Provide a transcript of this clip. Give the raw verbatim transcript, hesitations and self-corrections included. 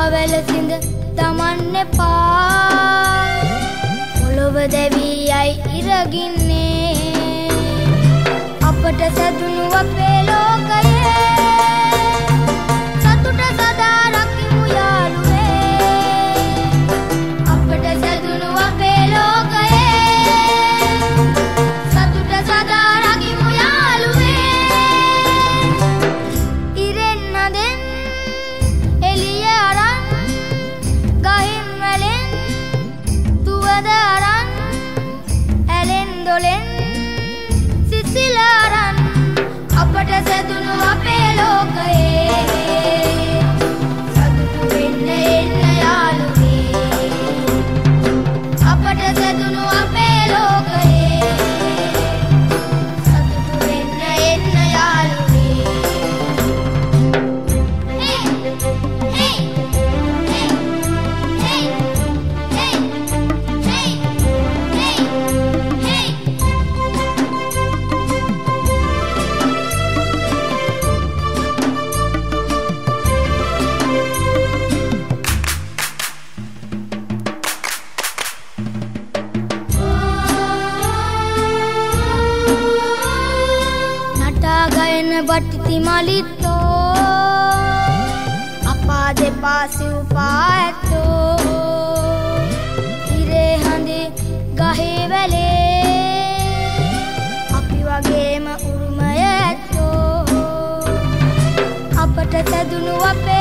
වැලසිඳ තමන්න එපා පොළොව දැවී යයි ඉරගින්නේ අපට සැදුණු අපේ ලෝකයේ සතුට සදා රකිමු යාළුවේ අපට සැදුණු අපේ ලෝකයේ සතුට සදා රකිමු යාළුවේ ඉරෙන් නදෙන් එළිය අරන් ගහින් වැලෙන් තුවද අරන් ඇලෙන් දොලෙන් සිසිල අරන් අපට සැදුණු අපේ ලෝකයේ සතුටු වෙන්න එන්න යාළුවේ අපට සැදුණු අපේ ලෝකයේ සතුටු වෙන්න එන්න යාළුවේ hey hey hey hey hey hey hey hey නටා ගයන බට්ටි මලිත්තෝ අපා දෙපා සිව්පා ඇත්තෝ ඉරේ හඳේ ගහේ වැලේ අපි වගේම උරුමය ඇත්තෝ අපට සැදුණු අපේ